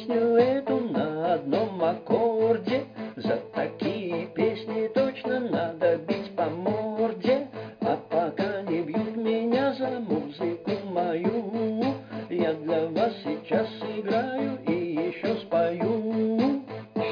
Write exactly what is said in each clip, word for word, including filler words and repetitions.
песню эту на одном аккорде. За такие песни точно надо бить по морде. А пока не бьют меня за музыку мою, я для вас сейчас играю и еще спою.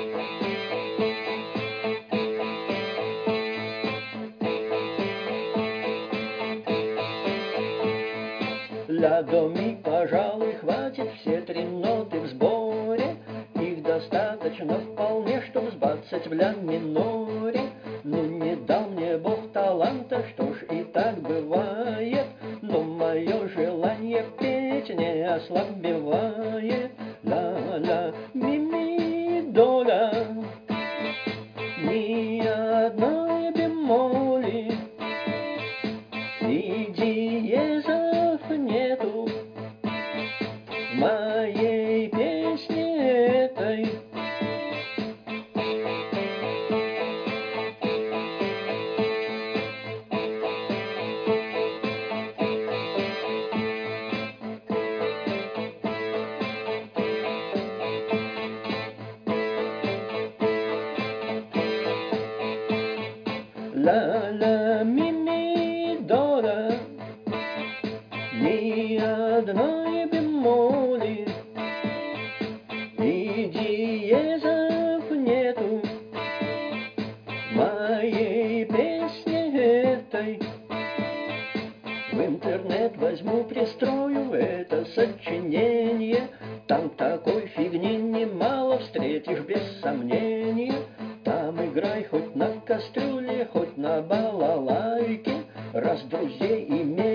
Ля, до, ми, пожалуй, хватит, все три ноты в сборе. Их достаточно вполне, чтоб сбацать в ля миноре. Ну, не дал мне Бог таланта, что ж и так бывает, но мое желание петь не ослабевает. Ля, ля, ми, ми, до, ля, ни одной бемоли и диезов нету в моей песне этой. Ля, ля, ми, ми, до, ля, ни одной бемоли и диезов нету в моей песне этой. В интернет возьму, пристрою это сочинение. Там такой фигни немало встретишь без сомнения. Там играй хоть на кастрюле, хоть на балалайке. Раз друзей иметь